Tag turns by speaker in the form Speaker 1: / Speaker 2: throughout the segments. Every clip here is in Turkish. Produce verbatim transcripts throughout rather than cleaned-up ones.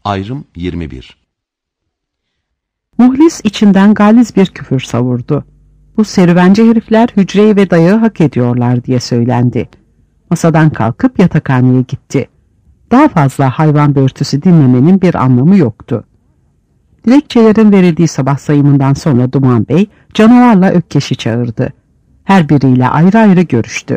Speaker 1: Ayrım yirmi bir.
Speaker 2: Muhlis içinden galiz bir küfür savurdu. Bu serüvenci herifler hücreyi ve dayağı hak ediyorlar diye söylendi. Masadan kalkıp yatakhaneye gitti. Daha fazla hayvan börtüsü dinlemenin bir anlamı yoktu. Dilekçelerin verildiği sabah sayımından sonra Duman Bey canavarla Ökkeş'i çağırdı. Her biriyle ayrı ayrı görüştü.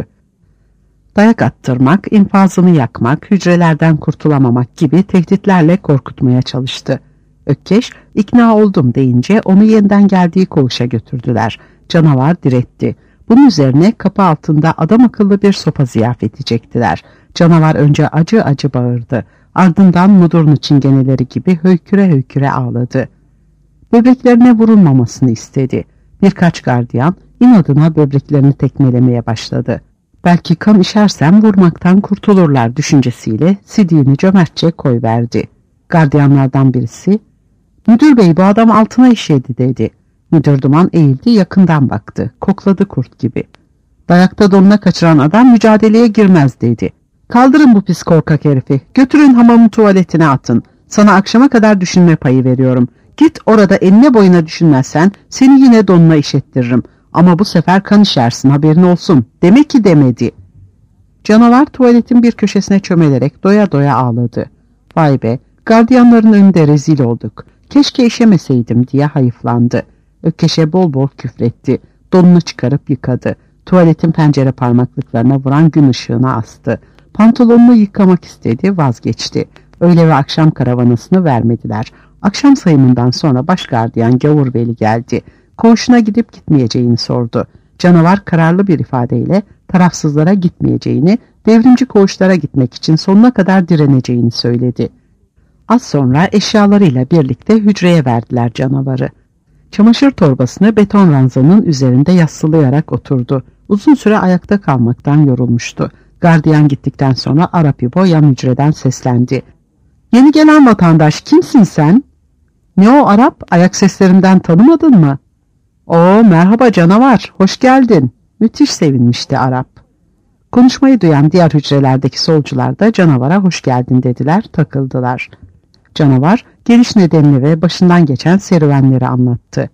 Speaker 2: Dayak attırmak, infazını yakmak, hücrelerden kurtulamamak gibi tehditlerle korkutmaya çalıştı. Ökkeş, ikna oldum deyince onu yeniden geldiği koğuşa götürdüler. Canavar diretti. Bunun üzerine kapı altında adam akıllı bir sopa ziyafeti çektiler. Canavar önce acı acı bağırdı. Ardından mudurnu çingeneleri gibi höyküre höyküre ağladı. Böbreklerine vurulmamasını istedi. Birkaç gardiyan inadına böbreklerini tekmelemeye başladı. Belki kan işersem vurmaktan kurtulurlar düşüncesiyle sidiğini cömertçe koyverdi. Gardiyanlardan birisi, "Müdür bey, bu adam altına işedi," dedi. Müdür Duman eğildi, yakından baktı. Kokladı kurt gibi. "Dayakta donuna kaçıran adam mücadeleye girmez," dedi. "Kaldırın bu pis korkak herifi. Götürün hamamın tuvaletine atın. Sana akşama kadar düşünme payı veriyorum. Git orada enine boyuna düşünmezsen seni yine donuna işettiririm. Ama bu sefer kan işersin, haberin olsun." Demek ki demedi. Canavar tuvaletin bir köşesine çömelerek doya doya ağladı. "Vay be, gardiyanların önünde rezil olduk. Keşke işemeseydim," diye hayıflandı. Ökkeş'e bol bol küfretti. Donunu çıkarıp yıkadı. Tuvaletin pencere parmaklıklarına vuran gün ışığına astı. Pantolonunu yıkamak istedi, vazgeçti. Öğle ve akşam karavanasını vermediler. Akşam sayımından sonra baş gardiyan Gavurveli geldi. Koğuşuna gidip gitmeyeceğini sordu. Canavar kararlı bir ifadeyle tarafsızlara gitmeyeceğini, devrimci koğuşlara gitmek için sonuna kadar direneceğini söyledi. Az sonra eşyalarıyla birlikte hücreye verdiler canavarı. Çamaşır torbasını beton ranzanın üzerinde yassılayarak oturdu. Uzun süre ayakta kalmaktan yorulmuştu. Gardiyan gittikten sonra Arap İbo yan hücreden seslendi. "Yeni gelen vatandaş, kimsin sen?" "Ne o Arap, ayak seslerimden tanımadın mı?" "Oo, merhaba canavar, hoş geldin." Müthiş sevinmişti Arap. Konuşmayı duyan diğer hücrelerdeki solcular da canavara hoş geldin dediler, takıldılar. Canavar geliş nedenini ve başından geçen serüvenleri anlattı.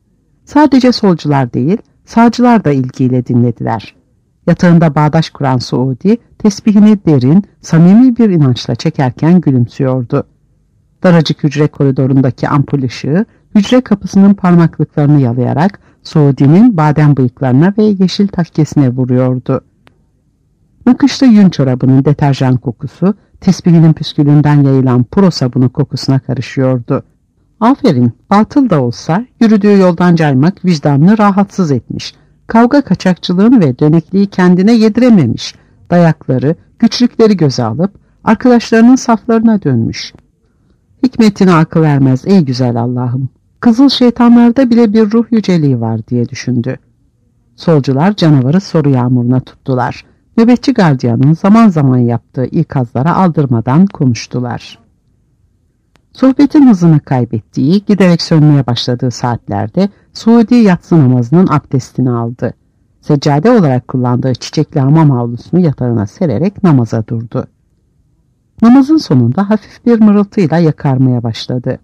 Speaker 2: Sadece solcular değil, sağcılar da ilgiyle dinlediler. Yatağında bağdaş kuran Suudi, tesbihini derin, samimi bir inançla çekerken gülümsüyordu. Daracık hücre koridorundaki ampul ışığı, hücre kapısının parmaklıklarını yalayarak Suudi'nin badem bıyıklarına ve yeşil takkesine vuruyordu. Nakışlı yün çorabının deterjan kokusu, tesbihinin püskülünden yayılan puro sabunu kokusuna karışıyordu. Aferin, batıl da olsa yürüdüğü yoldan caymak vicdanını rahatsız etmiş. Kavga kaçakçılığını ve dönekliği kendine yedirememiş. Dayakları, güçlükleri göze alıp arkadaşlarının saflarına dönmüş. Hikmetine akıl ermez ey güzel Allah'ım. Kızıl şeytanlarda bile bir ruh yüceliği var diye düşündü. Solcular canavarı soru yağmuruna tuttular. Nöbetçi gardiyanın zaman zaman yaptığı ikazlara aldırmadan konuştular. Sohbetin hızını kaybettiği, giderek sönmeye başladığı saatlerde Suudi yatsı namazının abdestini aldı. Seccade olarak kullandığı çiçekli hamam havlusunu yatağına sererek namaza durdu. Namazın sonunda hafif bir mırıltıyla yakarmaya başladı.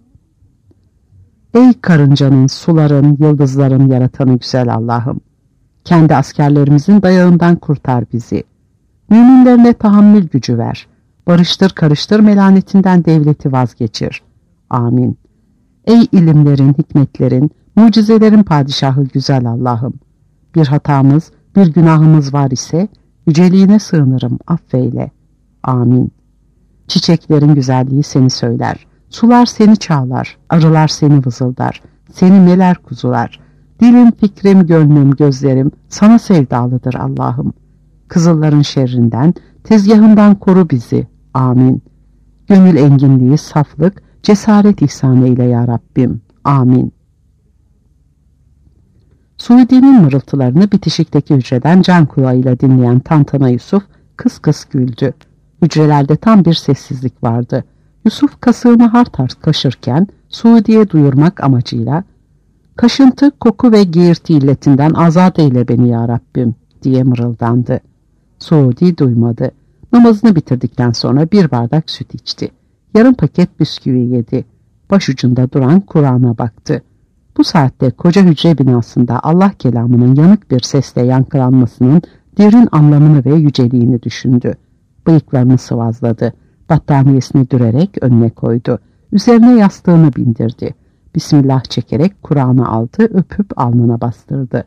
Speaker 2: Ey karıncanın, suların, yıldızların yaratanı güzel Allah'ım! Kendi askerlerimizin dayağından kurtar bizi. Müminlerine tahammül gücü ver. Barıştır karıştır melanetinden devleti vazgeçir. Amin. Ey ilimlerin, hikmetlerin, mucizelerin padişahı güzel Allah'ım! Bir hatamız, bir günahımız var ise yüceliğine sığınırım, affeyle. Amin. Çiçeklerin güzelliği seni söyler. Sular seni çağlar, arılar seni vızıldar, seni meler kuzular. Dilim, fikrim, gönlüm, gözlerim sana sevdalıdır Allah'ım. Kızılların şerrinden, tezgahından koru bizi. Amin. Gönül enginliği, saflık, cesaret ihsan eyle ya Rabbim. Amin. Suudi'nin mırıltılarını bitişikteki hücreden can kulağıyla dinleyen Tantana Yusuf kıs kıs güldü. Hücrelerde tam bir sessizlik vardı. Yusuf kasığını hart hart kaşırken Suudi'ye duyurmak amacıyla "Kaşıntı, koku ve geğirti illetinden azat eyle beni ya Rabbim," diye mırıldandı. Suudi duymadı. Namazını bitirdikten sonra bir bardak süt içti. Yarım paket bisküvi yedi. Başucunda duran Kur'an'a baktı. Bu saatte koca hücre binasında Allah kelamının yanık bir sesle yankılanmasının derin anlamını ve yüceliğini düşündü. Bıyıklarını sıvazladı. Battaniyesini dürerek önüne koydu. Üzerine yastığını bindirdi. Bismillah çekerek Kur'an'ı aldı, öpüp alnına bastırdı.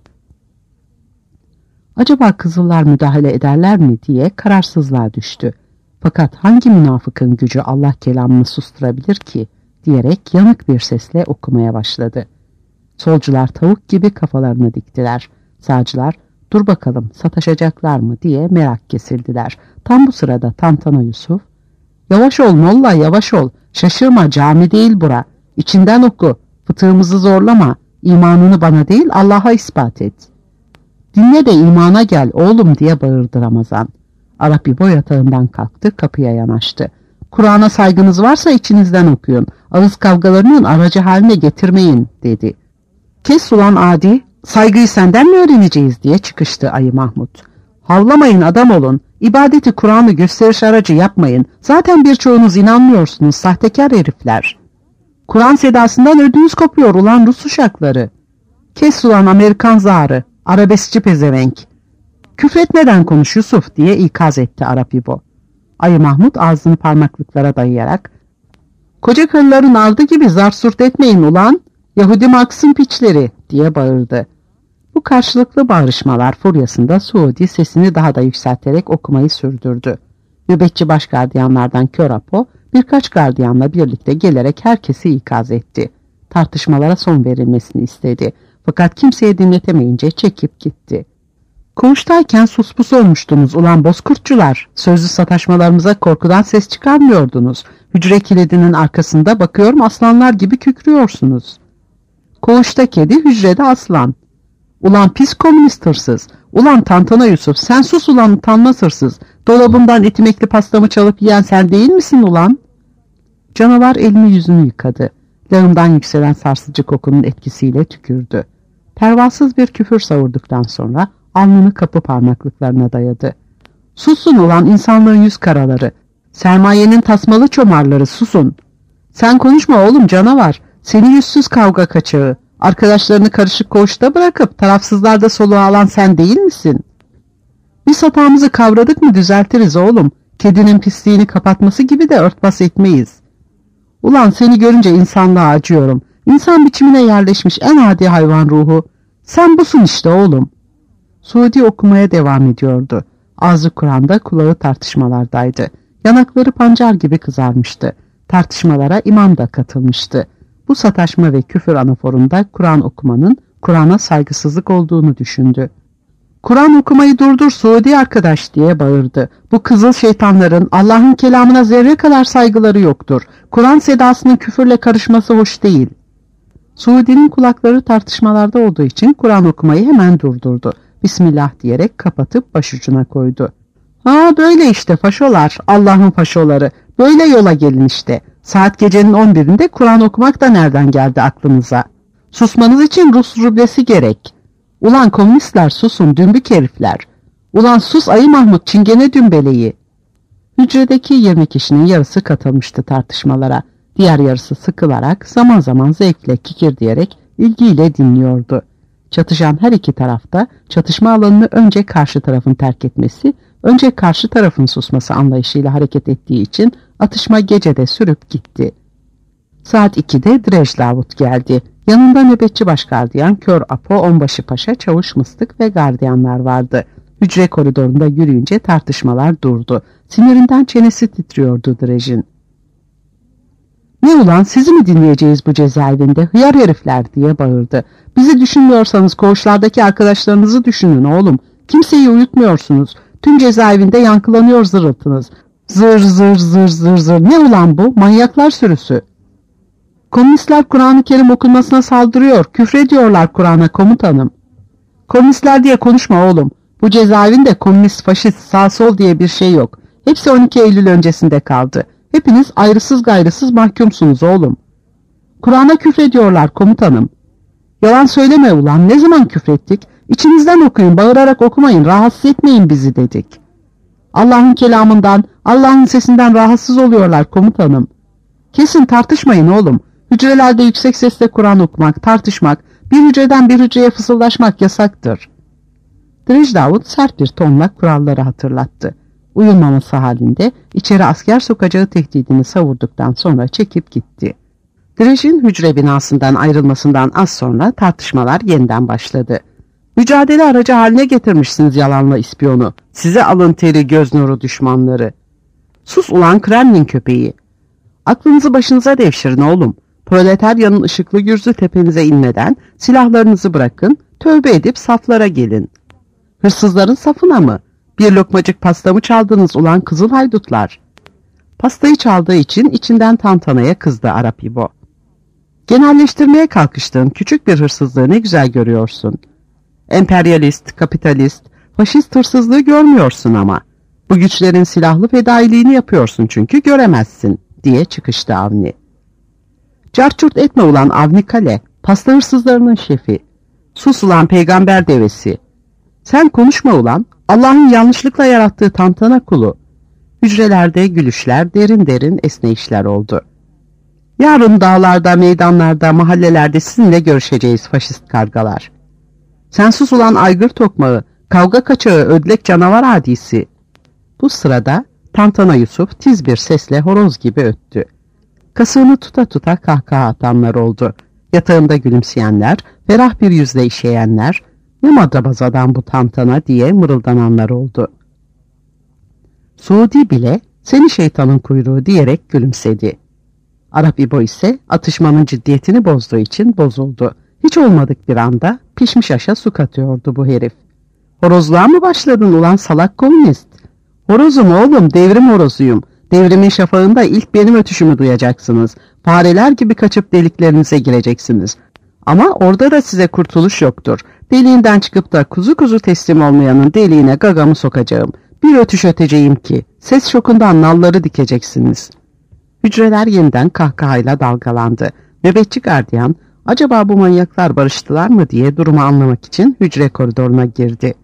Speaker 2: Acaba Kızıllar müdahale ederler mi diye kararsızlığa düştü. Fakat hangi münafıkın gücü Allah kelamını susturabilir ki diyerek yanık bir sesle okumaya başladı. Solcular tavuk gibi kafalarını diktiler. Sağcılar dur bakalım sataşacaklar mı diye merak kesildiler. Tam bu sırada Tantana Yusuf, "Yavaş ol molla, yavaş ol, şaşırma, cami değil bura, İçinden oku, fıtığımızı zorlama, imanını bana değil Allah'a ispat et. Dinle de imana gel oğlum" diye bağırdı Ramazan. Arap İbo yatağından kalktı, kapıya yanaştı. "Kur'an'a saygınız varsa içinizden okuyun, ağız kavgalarının aracı haline getirmeyin" dedi. "Kes ulan adi, saygıyı senden mi öğreneceğiz?" diye çıkıştı Ayı Mahmut. "Havlamayın, adam olun, ibadeti Kur'an'ı gösteriş aracı yapmayın, zaten birçoğunuz inanmıyorsunuz, sahtekar herifler. Kur'an sedasından ödünüz kopuyor ulan Rus uşakları. Kes ulan Amerikan zarı, arabeskçi pezevenk. Küfretmeden konuş Yusuf" diye ikaz etti Arap İbo. Ayı Mahmut ağzını parmaklıklara dayayarak, "Koca karıların ardı gibi zar surt etmeyin ulan, Yahudi Marks'ın piçleri" diye bağırdı. Bu karşılıklı bağrışmalar furyasında Suudi sesini daha da yükselterek okumayı sürdürdü. Nöbetçi baş gardiyanlardan Kör Apo birkaç gardiyanla birlikte gelerek herkesi ikaz etti. Tartışmalara son verilmesini istedi. Fakat kimseye dinletemeyince çekip gitti. "Koğuştayken suspus olmuştunuz ulan bozkurtçular. Sözlü sataşmalarımıza korkudan ses çıkarmıyordunuz. Hücre kilidinin arkasında bakıyorum aslanlar gibi kükrüyorsunuz. Koğuşta kedi, hücrede aslan. Ulan pis komünist hırsız. Ulan Tantana Yusuf, sen sus ulan utanmaz hırsız. Dolabımdan etimekli pastamı çalıp yiyen sen değil misin ulan?" Canavar elini yüzünü yıkadı. Lağımdan yükselen sarsıcı kokunun etkisiyle tükürdü. Pervasız bir küfür savurduktan sonra alnını kapı parmaklıklarına dayadı. "Susun ulan insanlığın yüz karaları. Sermayenin tasmalı çomarları, susun. Sen konuşma oğlum canavar. Seni yüzsüz kavga kaçağı. Arkadaşlarını karışık koğuşta bırakıp tarafsızlarda soluğu alan sen değil misin? Biz hatamızı kavradık mı düzeltiriz oğlum. Kedinin pisliğini kapatması gibi de örtbas etmeyiz. Ulan seni görünce insanlığa acıyorum. İnsan biçimine yerleşmiş en adi hayvan ruhu. Sen busun işte oğlum." Suudi okumaya devam ediyordu. Ağzı Kur'an'da, kulağı tartışmalardaydı. Yanakları pancar gibi kızarmıştı. Tartışmalara imam da katılmıştı. Bu sataşma ve küfür anaforunda Kur'an okumanın Kur'an'a saygısızlık olduğunu düşündü. "Kur'an okumayı durdur Suudi arkadaş" diye bağırdı. "Bu kızıl şeytanların Allah'ın kelamına zerre kadar saygıları yoktur. Kur'an sedasının küfürle karışması hoş değil." Suudi'nin kulakları tartışmalarda olduğu için Kur'an okumayı hemen durdurdu. Bismillah diyerek kapatıp başucuna koydu. "Ha böyle işte faşolar, Allah'ın faşoları. Böyle yola gelin işte. Saat gecenin on birinde Kur'an okumak da nereden geldi aklınıza? Susmanız için Rus rublesi gerek. Ulan komünistler susun dümbük herifler. Ulan sus Ayı Mahmut çingene dümbeleyi." Hücredeki yirmi kişinin yarısı katılmıştı tartışmalara. Diğer yarısı sıkılarak zaman zaman zevkle kikir diyerek ilgiyle dinliyordu. Çatışan her iki tarafta çatışma alanını önce karşı tarafın terk etmesi, önce karşı tarafın susması anlayışıyla hareket ettiği için atışma gecede sürüp gitti. Saat ikide Drej Davut geldi. Yanında nöbetçi başgardiyan Kör Apo, Onbaşı Paşa, Çavuş Mıstık ve gardiyanlar vardı. Hücre koridorunda yürüyünce tartışmalar durdu. Sinirinden çenesi titriyordu Drej'in. "Ne ulan sizi mi dinleyeceğiz bu cezaevinde hıyar herifler" diye bağırdı. "Bizi düşünmüyorsanız koğuşlardaki arkadaşlarınızı düşünün oğlum. Kimseyi uyutmuyorsunuz. Tüm cezaevinde yankılanıyor zırıltınız. Zır zır zır zır zır. Ne ulan bu? Manyaklar sürüsü. Komünistler Kur'an-ı Kerim okunmasına saldırıyor. Küfrediyorlar Kur'an'a komutanım." "Komünistler diye konuşma oğlum. Bu cezaevinde komünist, faşist, sağ sol diye bir şey yok. Hepsi on iki Eylül öncesinde kaldı. Hepiniz ayrısız gayrısız mahkumsunuz oğlum. Kur'an'a küfrediyorlar komutanım." "Yalan söyleme ulan, ne zaman küfrettik? İçinizden okuyun, bağırarak okumayın, rahatsız etmeyin bizi" dedik. "Allah'ın kelamından, Allah'ın sesinden rahatsız oluyorlar komutanım." Kesin tartışmayın oğlum. Hücrelerde yüksek sesle Kur'an okumak, tartışmak, bir hücreden bir hücreye fısıldaşmak yasaktır. Drej Davud sert bir tonla kuralları hatırlattı. Uyulmaması halinde içeri asker sokacağı tehdidini savurduktan sonra çekip gitti. Drej'in hücre binasından ayrılmasından az sonra tartışmalar yeniden başladı. Mücadele aracı haline getirmişsiniz yalanla ispiyonu. Size alın teri göz nuru düşmanları. Sus ulan Kremlin köpeği. Aklınızı başınıza devşirin oğlum. Proletaryanın ışıklı gürzü tepenize inmeden silahlarınızı bırakın, tövbe edip saflara gelin. Hırsızların safına mı? Bir lokmacık pastamı çaldınız ulan kızıl haydutlar. Pastayı çaldığı için içinden tantanaya kızdı Arap İbo. Genelleştirmeye kalkıştığın küçük bir hırsızlığı ne güzel görüyorsun. Emperyalist, kapitalist, faşist hırsızlığı görmüyorsun ama. Bu güçlerin silahlı fedailiğini yapıyorsun çünkü göremezsin, diye çıkıştı Avni. Carçurt etme ulan Avni Kale, pasta hırsızlarının şefi. Sus ulan peygamber devesi. Sen konuşma ulan, Allah'ın yanlışlıkla yarattığı tantana kulu. Hücrelerde gülüşler, derin derin esneyişler oldu. Yarın dağlarda, meydanlarda, mahallelerde sizinle görüşeceğiz faşist kargalar. Sen sus ulan aygır tokmağı, kavga kaçağı, ödlek canavar adisi. Bu sırada Tantana Yusuf tiz bir sesle horoz gibi öttü. Kasığını tuta tuta kahkaha atanlar oldu. Yatağında gülümseyenler, ferah bir yüzle işeyenler, ne madrabaz adam bu tantana diye mırıldananlar oldu. Suudi bile seni şeytanın kuyruğu diyerek gülümsedi. Arap İbo ise atışmanın ciddiyetini bozduğu için bozuldu. Hiç olmadık bir anda pişmiş aşa su katıyordu bu herif. Horozluğa mı başladın ulan salak komünist? Horozum oğlum, devrim horozuyum. Devrimin şafağında ilk benim ötüşümü duyacaksınız. Fareler gibi kaçıp deliklerinize gireceksiniz. Ama orada da size kurtuluş yoktur. Deliğinden çıkıp da kuzu kuzu teslim olmayanın deliğine gagamı sokacağım. Bir ötüş öteceğim ki ses şokundan nalları dikeceksiniz. Hücreler yeniden kahkahayla dalgalandı. Nöbetçi gardiyan, acaba bu manyaklar barıştılar mı diye durumu anlamak için hücre koridoruna girdi.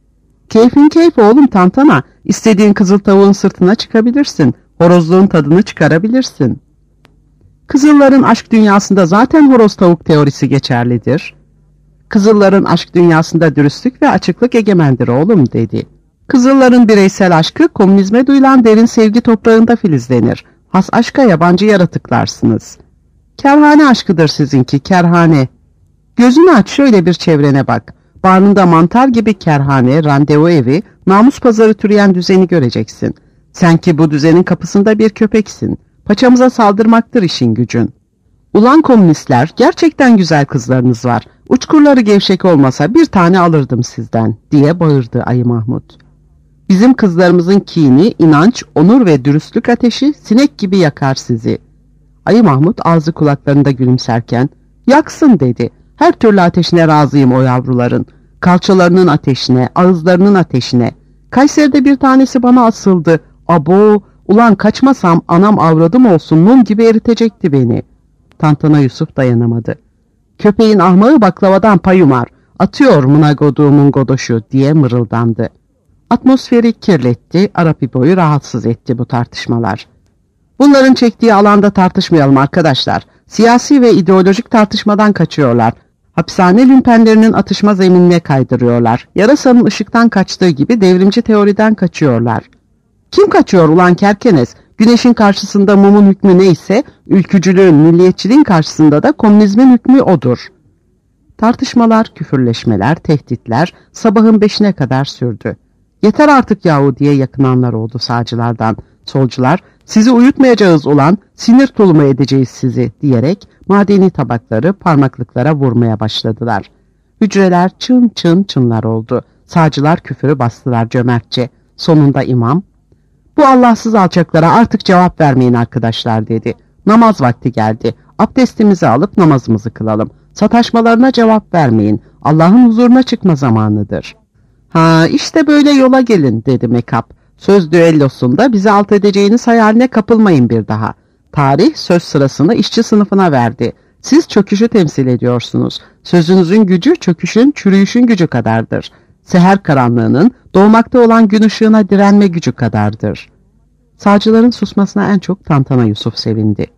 Speaker 2: Keyfin keyfi oğlum tantana, istediğin kızıl tavuğun sırtına çıkabilirsin, horozluğun tadını çıkarabilirsin. Kızılların aşk dünyasında zaten horoz tavuk teorisi geçerlidir. Kızılların aşk dünyasında dürüstlük ve açıklık egemendir oğlum dedi. Kızılların bireysel aşkı komünizme duyulan derin sevgi toprağında filizlenir. Has aşka yabancı yaratıklarsınız. Kerhane aşkıdır sizinki, kerhane. Gözünü aç şöyle bir çevrene bak. Bağrında mantar gibi kerhane, randevu evi, namus pazarı türeyen düzeni göreceksin. Sen ki bu düzenin kapısında bir köpeksin. Paçamıza saldırmaktır işin gücün. Ulan komünistler, gerçekten güzel kızlarınız var. Uçkurları gevşek olmasa bir tane alırdım sizden, diye bağırdı Ayı Mahmut. Bizim kızlarımızın kini, inanç, onur ve dürüstlük ateşi sinek gibi yakar sizi. Ayı Mahmut ağzı kulaklarında gülümserken, yaksın dedi. Her türlü ateşine razıyım o yavruların. Kalçalarının ateşine, ağızlarının ateşine. Kayseri'de bir tanesi bana asıldı. Abo, ulan kaçmasam anam avradım olsun mum gibi eritecekti beni. Tantana Yusuf dayanamadı. Köpeğin ahmağı baklavadan pay umar. Atıyor mınagoduğumun godoşu diye mırıldandı. Atmosferi kirletti, Arap İbo'yu rahatsız etti bu tartışmalar. Bunların çektiği alanda tartışmayalım arkadaşlar. Siyasi ve ideolojik tartışmadan kaçıyorlar. Hapishane lümpenlerinin atışma zeminine kaydırıyorlar. Yarasanın ışıktan kaçtığı gibi devrimci teoriden kaçıyorlar. Kim kaçıyor ulan kerkenes? Güneşin karşısında mumun hükmü neyse, ülkücülüğün, milliyetçiliğin karşısında da komünizmin hükmü odur. Tartışmalar, küfürleşmeler, tehditler sabahın beşine kadar sürdü. Yeter artık yahu diye yakınanlar oldu sağcılardan. Solcular, sizi uyutmayacağız ulan, sinir tulumu edeceğiz sizi diyerek madeni tabakları parmaklıklara vurmaya başladılar. Hücreler çın çın çınlar oldu. Sağcılar küfürü bastılar cömertçe. Sonunda imam, bu Allahsız alçaklara artık cevap vermeyin arkadaşlar dedi. Namaz vakti geldi. Abdestimizi alıp namazımızı kılalım. Sataşmalarına cevap vermeyin. Allah'ın huzuruna çıkma zamanıdır. Ha işte böyle yola gelin dedi Mekap. Söz düellosunda bizi alt edeceğiniz hayaline kapılmayın bir daha. Tarih söz sırasını işçi sınıfına verdi. Siz çöküşü temsil ediyorsunuz. Sözünüzün gücü çöküşün, çürüyüşün gücü kadardır. Seher karanlığının doğmakta olan gün ışığına direnme gücü kadardır. Sağcıların susmasına en çok Tantana Yusuf sevindi.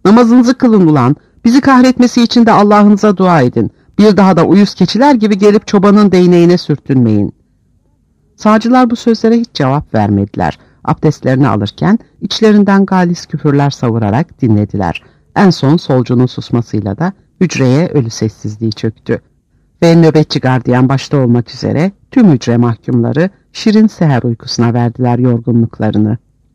Speaker 2: Namazınızı kılın ulan. Bizi kahretmesi için de Allah'ınıza dua edin. Bir daha da uyuz keçiler gibi gelip çobanın değneğine sürtünmeyin. Sağcılar bu sözlere hiç cevap vermediler. Abdestlerini alırken içlerinden galis küfürler savurarak dinlediler. En son solcunun susmasıyla da hücreye ölü sessizliği çöktü. Ve nöbetçi gardiyan başta olmak üzere tüm hücre mahkumları şirin seher uykusuna verdiler yorgunluklarını.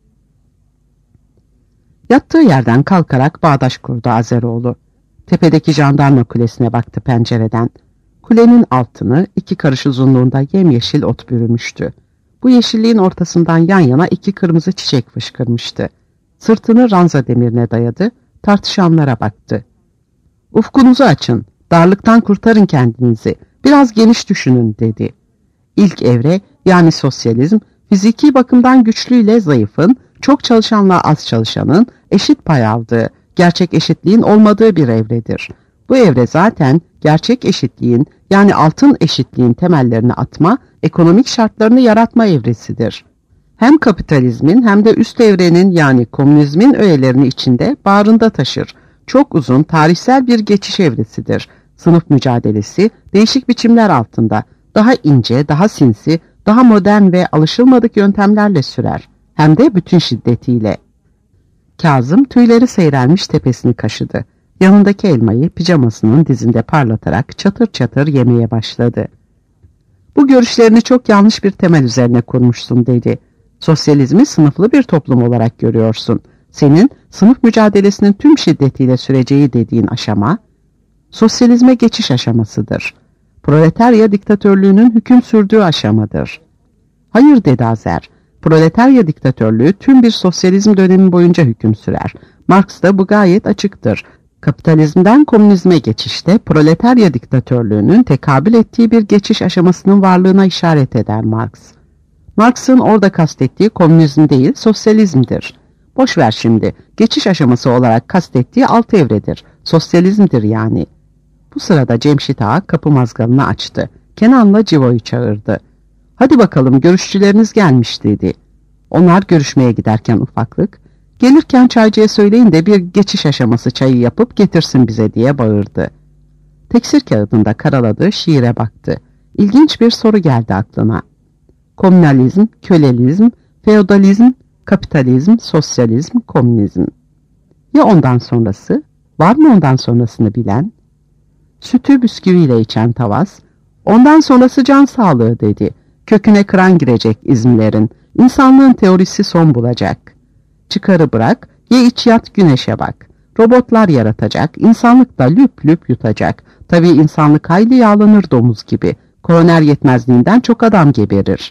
Speaker 2: Yattığı yerden kalkarak bağdaş kurdu Azeroğlu. Tepedeki jandarma kulesine baktı pencereden. Kulenin altını iki karış uzunluğunda yemyeşil ot bürümüştü. Bu yeşilliğin ortasından yan yana iki kırmızı çiçek fışkırmıştı. Sırtını ranza demirine dayadı, tartışanlara baktı. "Ufkunuzu açın, darlıktan kurtarın kendinizi, biraz geniş düşünün," dedi. İlk evre, yani sosyalizm, fiziki bakımdan güçlüyle zayıfın, çok çalışanla az çalışanın eşit pay aldığı, gerçek eşitliğin olmadığı bir evredir. Bu evre zaten gerçek eşitliğin, yani altın eşitliğin temellerini atma, ekonomik şartlarını yaratma evresidir. Hem kapitalizmin hem de üst evrenin, yani komünizmin öğelerini içinde bağrında taşır. Çok uzun, tarihsel bir geçiş evresidir. Sınıf mücadelesi değişik biçimler altında, daha ince, daha sinsi, daha modern ve alışılmadık yöntemlerle sürer. Hem de bütün şiddetiyle. Kazım tüyleri seyrelmiş tepesini kaşıdı. Yanındaki elmayı pijamasının dizinde parlatarak çatır çatır yemeye başladı. "Bu görüşlerini çok yanlış bir temel üzerine kurmuşsun," dedi. "Sosyalizmi sınıflı bir toplum olarak görüyorsun. Senin sınıf mücadelesinin tüm şiddetiyle süreceği dediğin aşama, sosyalizme geçiş aşamasıdır. Proletarya diktatörlüğünün hüküm sürdüğü aşamadır." "Hayır," dedi Azer. "Proletarya diktatörlüğü tüm bir sosyalizm dönemi boyunca hüküm sürer. Marx'ta bu gayet açıktır. Kapitalizmden komünizme geçişte proletarya diktatörlüğünün tekabül ettiği bir geçiş aşamasının varlığına işaret eder Marx. Marx'ın orada kastettiği komünizm değil, sosyalizmdir. Boş ver şimdi, geçiş aşaması olarak kastettiği alt evredir, sosyalizmdir yani." Bu sırada Cemşit Ağa kapı mazgalını açtı. Kenan'la Civo'yu çağırdı. "Hadi bakalım, görüşçüleriniz gelmiş," dedi. Onlar görüşmeye giderken ufaklık, "Gelirken çaycıya söyleyin de bir geçiş aşaması çayı yapıp getirsin bize," diye bağırdı. Teksir kağıdında karaladığı şiire baktı. İlginç bir soru geldi aklına. Komünalizm, kölelizm, feodalizm, kapitalizm, sosyalizm, komünizm. Ya ondan sonrası? Var mı ondan sonrasını bilen? Sütü bisküviyle içen Tavas, "Ondan sonrası can sağlığı," dedi. "Köküne kıran girecek izmlerin, insanlığın teorisi son bulacak. Çıkarı bırak, ye iç yat güneşe bak. Robotlar yaratacak, insanlık da lüp lüp yutacak. Tabii insanlık hayli yağlanır domuz gibi. Koroner yetmezliğinden çok adam geberir."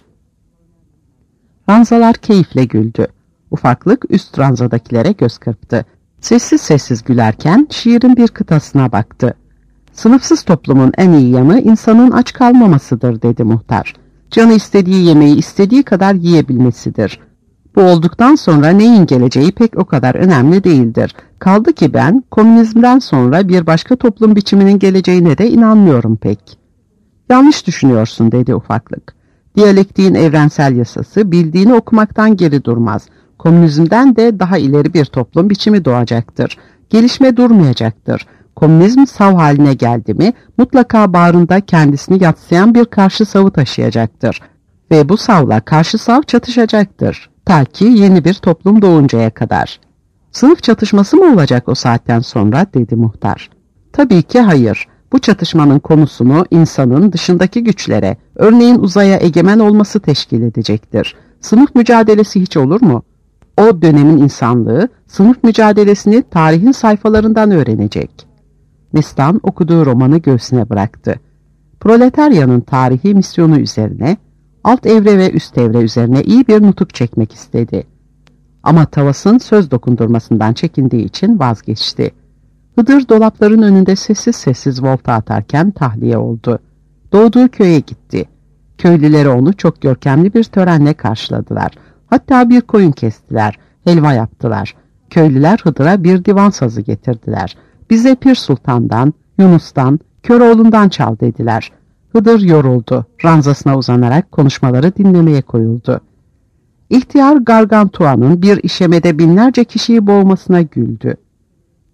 Speaker 2: Ranzalar keyifle güldü. Ufaklık üst ranzadakilere göz kırptı. Sessiz sessiz gülerken şiirin bir kıtasına baktı. "Sınıfsız toplumun en iyi yanı insanın aç kalmamasıdır," dedi muhtar. "Canı istediği yemeği istediği kadar yiyebilmesidir. Bu olduktan sonra neyin geleceği pek o kadar önemli değildir. Kaldı ki ben komünizmden sonra bir başka toplum biçiminin geleceğine de inanmıyorum pek." "Yanlış düşünüyorsun," dedi ufaklık. "Diyalektiğin evrensel yasası bildiğini okumaktan geri durmaz. Komünizmden de daha ileri bir toplum biçimi doğacaktır. Gelişme durmayacaktır. Komünizm sav haline geldi mi mutlaka bağrında kendisini yatsıyan bir karşı savı taşıyacaktır. Ve bu savla karşı sav çatışacaktır. Ta ki yeni bir toplum doğuncaya kadar." "Sınıf çatışması mı olacak o saatten sonra?" dedi muhtar. "Tabii ki hayır. Bu çatışmanın konusunu insanın dışındaki güçlere, örneğin uzaya egemen olması teşkil edecektir. Sınıf mücadelesi hiç olur mu? O dönemin insanlığı sınıf mücadelesini tarihin sayfalarından öğrenecek." Mestan okuduğu romanı göğsüne bıraktı. Proletaryanın tarihi misyonu üzerine, alt evre ve üst evre üzerine iyi bir nutuk çekmek istedi. Ama Tavas'ın söz dokundurmasından çekindiği için vazgeçti. Hıdır dolapların önünde sessiz sessiz volta atarken tahliye oldu. Doğduğu köye gitti. Köylüleri onu çok görkemli bir törenle karşıladılar. Hatta bir koyun kestiler, helva yaptılar. Köylüler Hıdır'a bir divan sazı getirdiler. "Bize Pir Sultan'dan, Yunus'tan, Köroğlu'ndan çal," dediler. Hıdır yoruldu. Ranzasına uzanarak konuşmaları dinlemeye koyuldu. İhtiyar Gargantua'nın bir işemede binlerce kişiyi boğmasına güldü.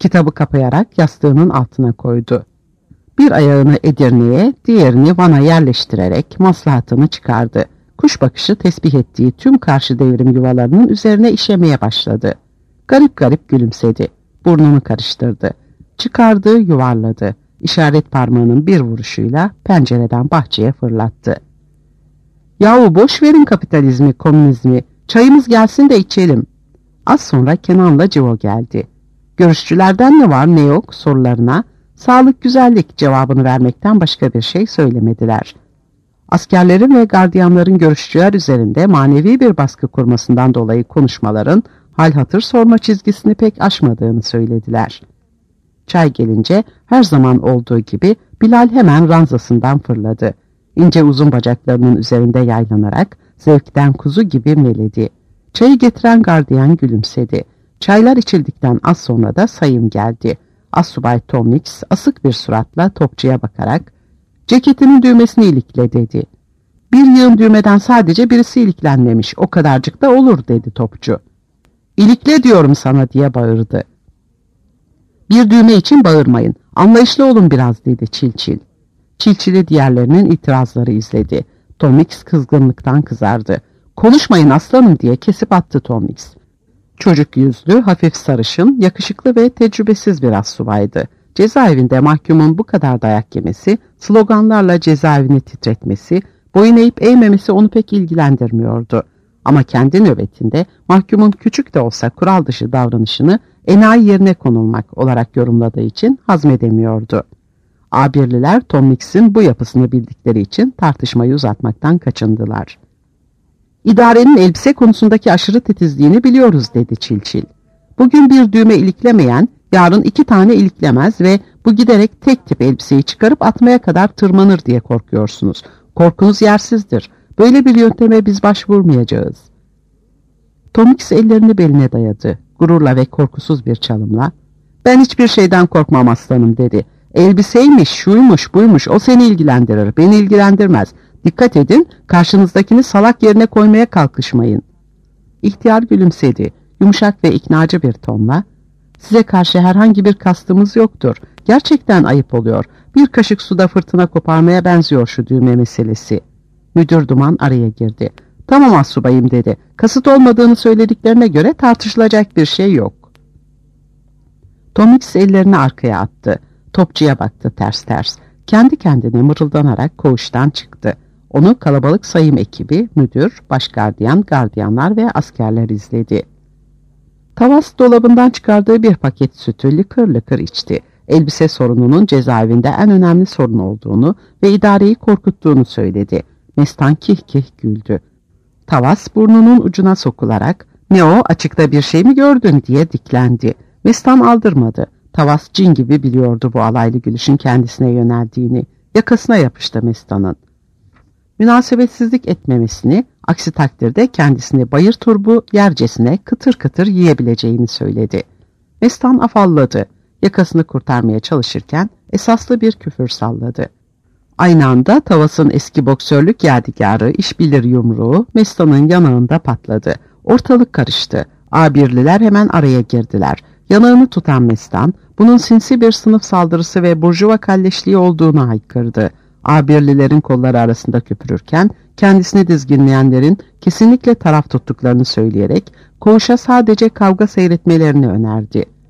Speaker 2: Kitabı kapayarak yastığının altına koydu. Bir ayağını Edirne'ye, diğerini Van'a yerleştirerek maslahatını çıkardı. Kuş bakışı tesbih ettiği tüm karşı devrim yuvalarının üzerine işemeye başladı. Garip garip gülümsedi. Burnunu karıştırdı. Çıkardı, yuvarladı. İşaret parmağının bir vuruşuyla pencereden bahçeye fırlattı. "Yahu boş verin kapitalizmi, komünizmi. Çayımız gelsin de içelim." Az sonra Kenan'la Civo geldi. Görüşçülerden ne var ne yok sorularına sağlık güzellik cevabını vermekten başka bir şey söylemediler. Askerlerin ve gardiyanların görüşçüler üzerinde manevi bir baskı kurmasından dolayı konuşmaların hal hatır sorma çizgisini pek aşmadığını söylediler. Çay gelince her zaman olduğu gibi Bilal hemen ranzasından fırladı. İnce uzun bacaklarının üzerinde yaylanarak zevkten kuzu gibi meledi. Çayı getiren gardiyan gülümsedi. Çaylar içildikten az sonra da sayım geldi. Assubay Tom Mix asık bir suratla topçuya bakarak "Ceketinin düğmesini ilikle" dedi. "Bir yığın düğmeden sadece birisi iliklenmemiş, o kadarcık da olur" dedi topçu. "İlikle diyorum sana" diye bağırdı. "Bir düğme için bağırmayın, anlayışlı olun biraz" dedi Çilçil. Çilçil'i diğerlerinin itirazları izledi. Tom Mix kızgınlıktan kızardı. "Konuşmayın aslanım" diye kesip attı Tom Mix. Çocuk yüzlü, hafif sarışın, yakışıklı ve tecrübesiz bir astsubaydı. Cezaevinde mahkumun bu kadar dayak yemesi, sloganlarla cezaevini titretmesi, boyun eğip eğmemesi onu pek ilgilendirmiyordu. Ama kendi nöbetinde mahkumun küçük de olsa kural dışı davranışını enayi yerine konulmak olarak yorumladığı için hazmedemiyordu. A birliler Tom Mix'in bu yapısını bildikleri için tartışmayı uzatmaktan kaçındılar. "İdarenin elbise konusundaki aşırı titizliğini biliyoruz" dedi Çilçil. "Bugün bir düğme iliklemeyen, yarın iki tane iliklemez ve bu giderek tek tip elbiseyi çıkarıp atmaya kadar tırmanır diye korkuyorsunuz. Korkunuz yersizdir. Böyle bir yönteme biz başvurmayacağız." Tom Mix ellerini beline dayadı. Gururla ve korkusuz bir çalımla, "Ben hiçbir şeyden korkmam aslanım" dedi. "Elbiseymiş, şuymuş, buymuş, o seni ilgilendirir, beni ilgilendirmez. Dikkat edin, karşınızdakini salak yerine koymaya kalkışmayın." İhtiyar gülümsedi. Yumuşak ve iknacı bir tonla, "Size karşı herhangi bir kastımız yoktur. Gerçekten ayıp oluyor. Bir kaşık suda fırtına koparmaya benziyor şu düğme meselesi." Müdür Duman araya girdi. "Tamam astsubayım" dedi. "Kasıt olmadığını söylediklerine göre tartışılacak bir şey yok." Tom Mix ellerini arkaya attı. Topçuya baktı ters ters. Kendi kendine mırıldanarak koğuştan çıktı. Onu kalabalık sayım ekibi, müdür, başgardiyan, gardiyanlar ve askerler izledi. Tavas dolabından çıkardığı bir paket sütü lıkır lıkır içti. Elbise sorununun cezaevinde en önemli sorun olduğunu ve idareyi korkuttuğunu söyledi. Mestan kih kih güldü. Tavas burnunun ucuna sokularak "Ne o, açıkta bir şey mi gördün?" diye diklendi. Mestan aldırmadı. Tavas cin gibi biliyordu bu alaylı gülüşün kendisine yöneldiğini. Yakasına yapıştı Mestan'ın. Münasebetsizlik etmemesini, aksi takdirde kendisini bayır turbu yercesine kıtır kıtır yiyebileceğini söyledi. Mestan afalladı. Yakasını kurtarmaya çalışırken esaslı bir küfür salladı. Aynı anda Tavas'ın eski boksörlük yadigarı, işbilir yumruğu Mestan'ın yanağında patladı. Ortalık karıştı. A birliler hemen araya girdiler. Yanağını tutan Mestan, bunun sinsi bir sınıf saldırısı ve burjuva kalleşliği olduğunu haykırdı. A birlilerin kolları arasında köpürürken, kendisini dizginleyenlerin kesinlikle taraf tuttuklarını söyleyerek, koğuşa sadece kavga seyretmelerini önerdi.